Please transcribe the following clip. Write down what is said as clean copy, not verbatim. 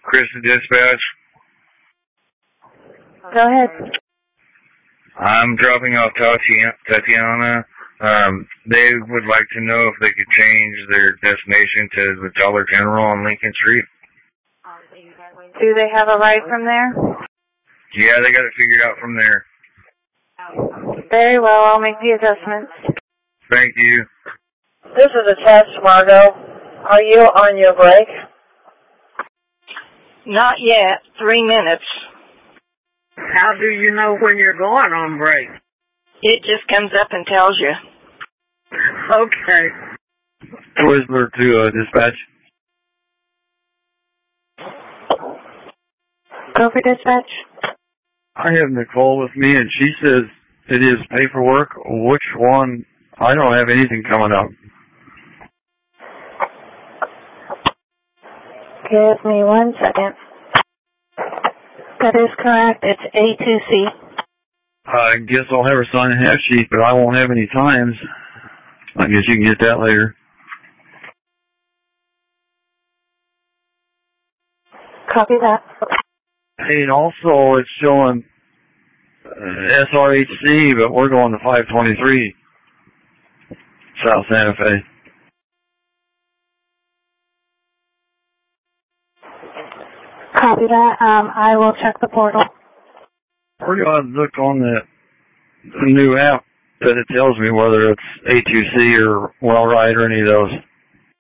Christian Dispatch. Go ahead. I'm dropping off Tatiana. They would like to know if they could change their destination to the Dollar General on Lincoln Street. Do they have a ride from there? Yeah, they got it figured out from there. Very well, I'll make the adjustments. Thank you. This is a test, Margot. Are you on your break? Not yet. 3 minutes. How do you know when you're going on break? It just comes up and tells you. Okay. Twizzler to dispatch. Go for dispatch. I have Nicole with me, and she says it is paperwork. Which one? I don't have anything coming up. Give me 1 second. That is correct. It's A2C. I guess I'll have her sign a half sheet, but I won't have any times. I guess you can get that later. Copy that. Hey, and also it's showing SRHC, but we're going to 523 South Santa Fe. Copy that. I will check the portal. We're going to look on that new app that it tells me whether it's A2C or WellRide or any of those.